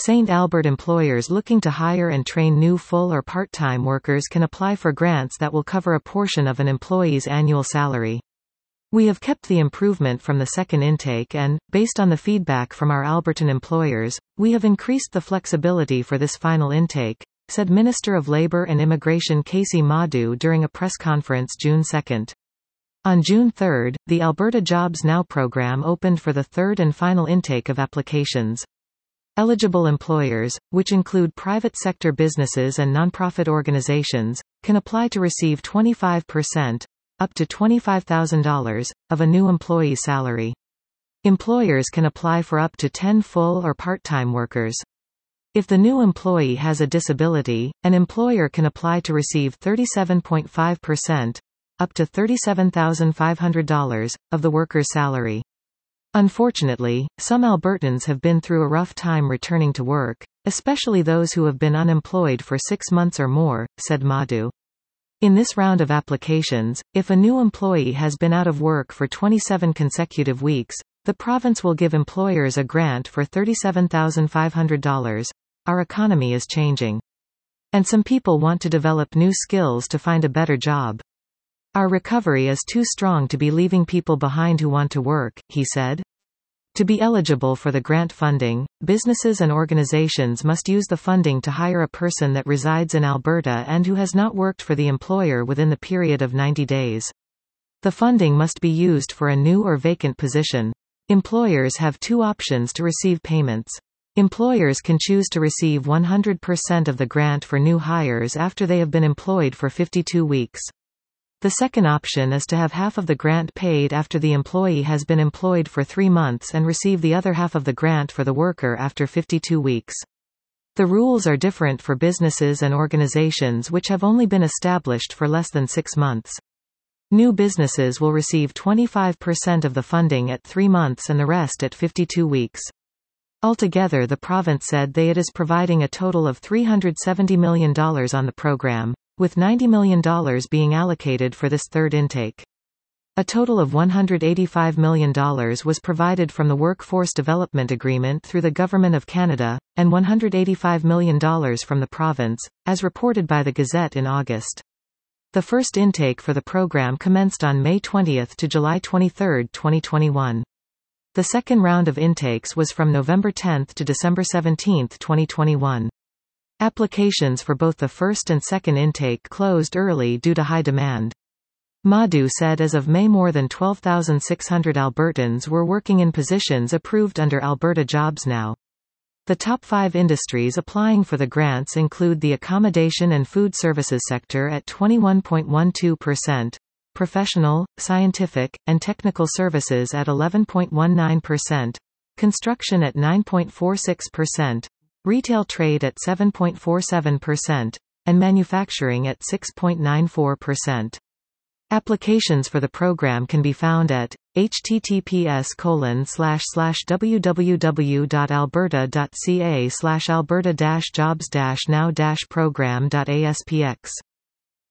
St. Albert employers looking to hire and train new full or part-time workers can apply for grants that will cover a portion of an employee's annual salary. We have kept the improvement from the second intake and, based on the feedback from our Alberton employers, we have increased the flexibility for this final intake, said Minister of Labour and Immigration Casey Madhu during a press conference June 2. On June 3, the Alberta Jobs Now program opened for the third and final intake of applications. Eligible employers, which include private sector businesses and nonprofit organizations, can apply to receive 25%, up to $25,000, of a new employee's salary. Employers can apply for up to 10 full or part-time workers. If the new employee has a disability, an employer can apply to receive 37.5%, up to $37,500, of the worker's salary. Unfortunately, some Albertans have been through a rough time returning to work, especially those who have been unemployed for 6 months or more, said Madhu. In this round of applications, if a new employee has been out of work for 27 consecutive weeks, the province will give employers a grant for $37,500. Our economy is changing. And some people want to develop new skills to find a better job. Our recovery is too strong to be leaving people behind who want to work, he said. To be eligible for the grant funding, businesses and organizations must use the funding to hire a person that resides in Alberta and who has not worked for the employer within the period of 90 days. The funding must be used for a new or vacant position. Employers have two options to receive payments. Employers can choose to receive 100% of the grant for new hires after they have been employed for 52 weeks. The second option is to have half of the grant paid after the employee has been employed for 3 months and receive the other half of the grant for the worker after 52 weeks. The rules are different for businesses and organizations which have only been established for less than 6 months. New businesses will receive 25% of the funding at 3 months and the rest at 52 weeks. Altogether, the province said it is providing a total of $370 million on the program, with $90 million being allocated for this third intake. A total of $185 million was provided from the Workforce Development Agreement through the Government of Canada, and $185 million from the province, as reported by the Gazette in August. The first intake for the program commenced on May 20 to July 23, 2021. The second round of intakes was from November 10 to December 17, 2021. Applications for both the first and second intake closed early due to high demand. Madhu said as of May more than 12,600 Albertans were working in positions approved under Alberta Jobs Now. The top 5 industries applying for the grants include the accommodation and food services sector at 21.12%, professional, scientific, and technical services at 11.19%, construction at 9.46%, retail trade at 7.47%, and manufacturing at 6.94%. Applications for the program can be found at https://www.alberta.ca/alberta-jobs-now-program.aspx.